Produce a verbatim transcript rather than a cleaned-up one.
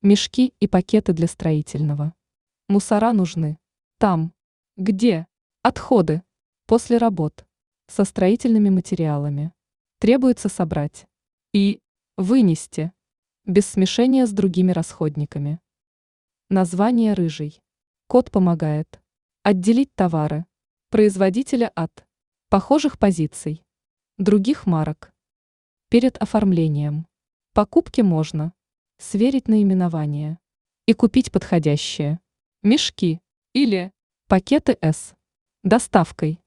Мешки и пакеты для строительного. Мусора нужны там, где отходы после работ со строительными материалами требуется собрать и вынести без смешения с другими расходниками. Название рыжий. Код помогает отделить товары производителя от похожих позиций других марок. Перед оформлением покупки можно сверить наименование и купить подходящие мешки или пакеты с доставкой.